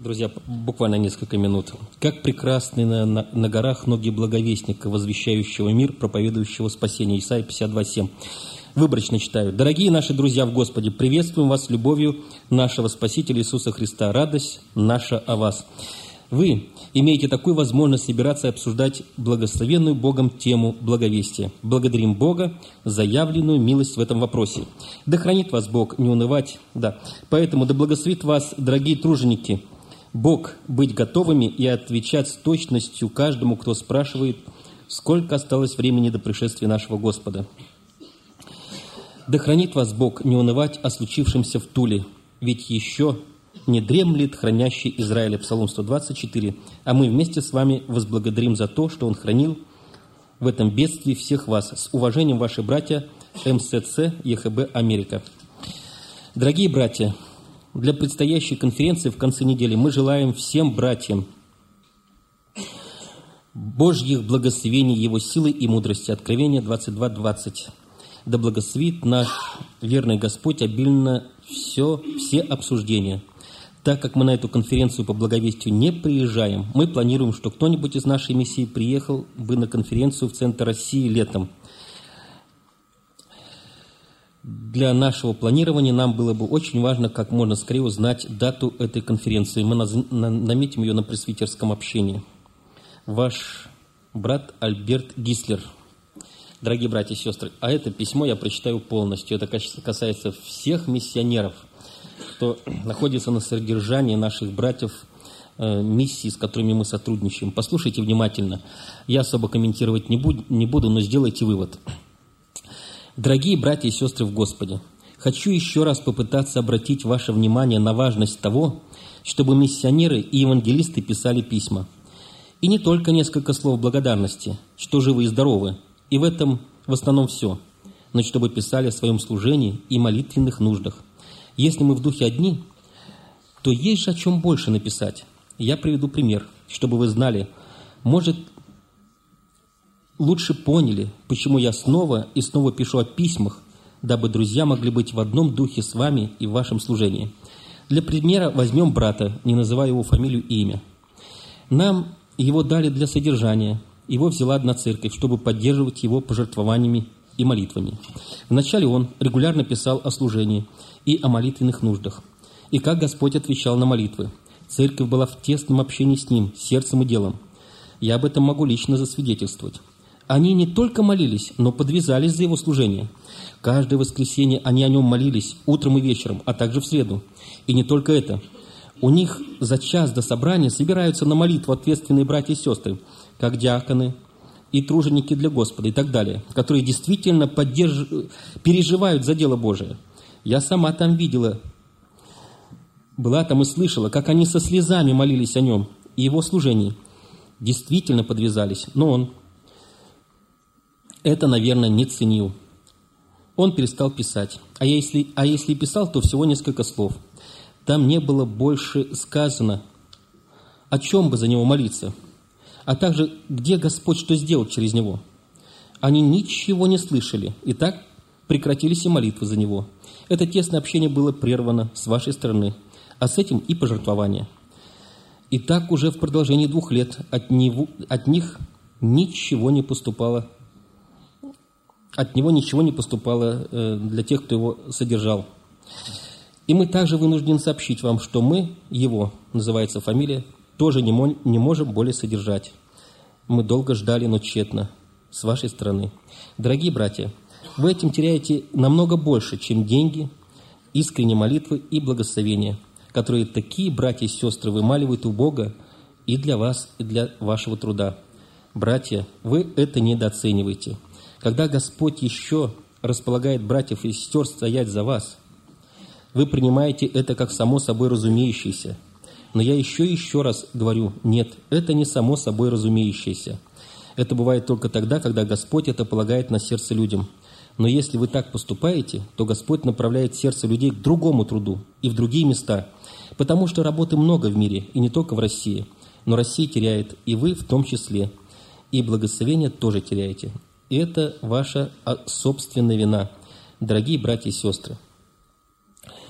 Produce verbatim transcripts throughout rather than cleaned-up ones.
Друзья, буквально несколько минут. Как прекрасны на, на, на горах ноги благовестника, возвещающего мир, проповедующего спасение. Исайя пятьдесят два семь. Выборочно читаю. Дорогие наши друзья в Господе, приветствуем вас любовью нашего Спасителя Иисуса Христа. Радость наша о вас. Вы имеете такую возможность собираться и обсуждать благословенную Богом тему благовестия. Благодарим Бога за явленную милость в этом вопросе. Да хранит вас Бог, не унывать. Да. Поэтому да благословит вас, дорогие труженики, Бог, быть готовыми и отвечать с точностью каждому, кто спрашивает, сколько осталось времени до пришествия нашего Господа. Да хранит вас Бог, не унывать о случившемся в Туле, ведь еще не дремлет хранящий Израиля. Псалом сто двадцать четыре. А мы вместе с вами возблагодарим за то, что Он хранил в этом бедствии всех вас. С уважением, ваши братья эм эс цэ е ха бэ Америка. Дорогие братья, для предстоящей конференции в конце недели мы желаем всем братьям Божьих благословений, Его силы и мудрости. Откровение двадцать два двадцать. Да благословит наш верный Господь обильно все, все обсуждения. Так как мы на эту конференцию по благовестию не приезжаем, мы планируем, что кто-нибудь из нашей миссии приехал бы на конференцию в центр России летом. Для нашего планирования нам было бы очень важно как можно скорее узнать дату этой конференции. Мы наметим ее на пресвитерском общении. Ваш брат Альберт Гислер. Дорогие братья и сестры, а это письмо я прочитаю полностью. Это касается всех миссионеров, кто находится на содержании наших братьев э, миссий, с которыми мы сотрудничаем. Послушайте внимательно. Я особо комментировать не буду, не буду, но сделайте вывод. Дорогие братья и сестры в Господе, хочу еще раз попытаться обратить ваше внимание на важность того, чтобы миссионеры и евангелисты писали письма. И не только несколько слов благодарности, что живы и здоровы, и в этом в основном все, но чтобы писали о своем служении и молитвенных нуждах. Если мы в духе одни, то есть же о чем больше написать. Я приведу пример, чтобы вы знали, может, лучше поняли, почему я снова и снова пишу о письмах, дабы друзья могли быть в одном духе с вами и в вашем служении. Для примера возьмем брата, не называя его фамилию и имя. Нам его дали для содержания. Его взяла одна церковь, чтобы поддерживать его пожертвованиями и молитвами. Вначале он регулярно писал о служении и о молитвенных нуждах, и как Господь отвечал на молитвы. Церковь была в тесном общении с Ним, сердцем и делом. Я об этом могу лично засвидетельствовать. Они не только молились, но подвязались за Его служение. Каждое воскресенье они о Нем молились, утром и вечером, а также в среду. И не только это. У них за час до собрания собираются на молитву ответственные братья и сестры, как диаконы и труженики для Господа и так далее, которые действительно поддерж... переживают за дело Божие. Я сама там видела, была там и слышала, как они со слезами молились о Нем и Его служении. Действительно подвязались, но он это, наверное, не ценил. Он перестал писать. А если, а если и писал, то всего несколько слов. Там не было больше сказано, о чем бы за него молиться, а также, где Господь что сделал через него. Они ничего не слышали, и так прекратились и молитвы за него. Это тесное общение было прервано с вашей стороны, а с этим и пожертвование. И так уже в продолжении двух лет от, него, от них ничего не поступало, от него ничего не поступало э, для тех, кто его содержал. И мы также вынуждены сообщить вам, что мы, его, называется фамилия, тоже не, мо- не можем более содержать. Мы долго ждали, но тщетно, с вашей стороны. Дорогие братья, вы этим теряете намного больше, чем деньги, искренние молитвы и благословения, которые такие братья и сестры вымаливают у Бога и для вас, и для вашего труда. Братья, вы это недооцениваете. Когда Господь еще располагает братьев и сестер стоять за вас, вы принимаете это как само собой разумеющееся. Но я еще и еще раз говорю, нет, это не само собой разумеющееся. Это бывает только тогда, когда Господь это полагает на сердце людям. Но если вы так поступаете, то Господь направляет сердце людей к другому труду и в другие места, потому что работы много в мире, и не только в России. Но Россия теряет, и вы в том числе, и благословение тоже теряете. И это ваша собственная вина, дорогие братья и сестры.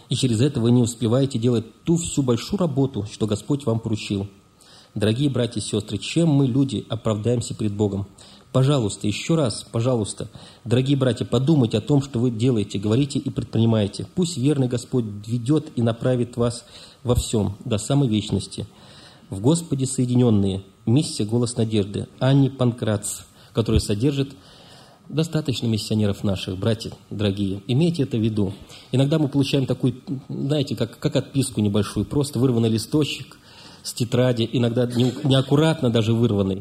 И через это вы не успеваете делать ту всю большую работу, что Господь вам поручил. Дорогие братья и сестры, чем мы, люди, оправдаемся перед Богом? Пожалуйста, еще раз, пожалуйста, дорогие братья, подумайте о том, что вы делаете, говорите и предпринимаете. Пусть верный Господь ведет и направит вас во всем, до самой вечности. В Господе соединенные. Миссия «Голос надежды». Анни Панкрац, которая содержит достаточно миссионеров наших, братья дорогие. Имейте это в виду. Иногда мы получаем такую, знаете, как, как отписку небольшую, просто вырванный листочек с тетради, иногда неаккуратно даже вырванный.